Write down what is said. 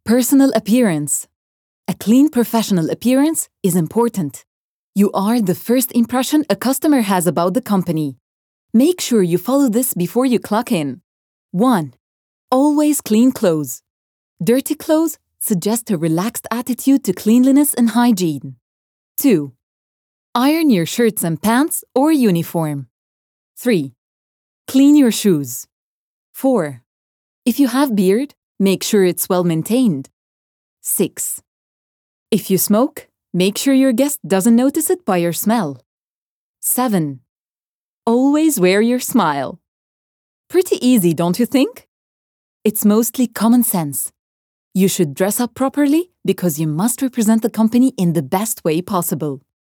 Personal appearance. A clean professional appearance is important. You are the first impression a customer has about the company. Make sure you follow this before you clock in. 1. Always clean clothes. Dirty clothes suggest a relaxed attitude to cleanliness and hygiene. 2. Iron your shirts and pants or uniform. 3. Clean your shoes. 4. If you have beard, make sure it's well maintained. 6. If you smoke, make sure your guest doesn't notice it by your smell. 7. Always wear your smile. Pretty easy, don't you think? It's mostly common sense. You should dress up properly because you must represent the company in the best way possible.